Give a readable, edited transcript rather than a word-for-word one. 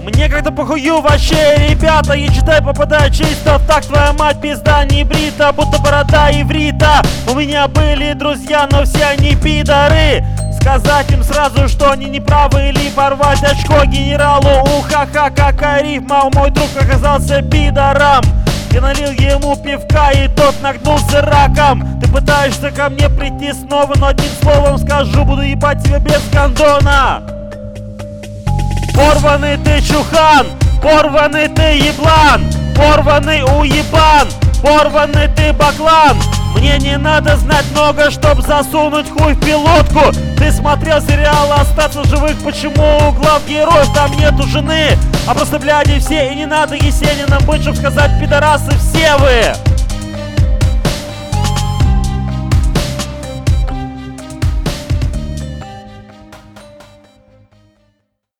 Мне как-то похую вообще, ребята. Я читаю, попадаю чисто в так, твоя мать пизда не брита, будто борода иврита. У меня были друзья, но все они пидоры. Сказать им сразу, что они неправы, или порвать очко генералу. Уха-ха, какая рифма, мой друг оказался пидором. Я налил ему пивка, и тот нагнулся раком. Ты пытаешься ко мне прийти снова, но одним словом скажу, буду ебать тебя без кондона. Порванный ты чухан, порванный ты еблан, порванный уебан, порванный ты баклан. Мне не надо знать много, чтоб засунуть хуй в пилотку. Ты смотрел сериал «Остаться в живых», почему у глав героев там нету жены? А просто бляди все, и не надо Есениным быть, чтоб сказать: пидорасы все вы.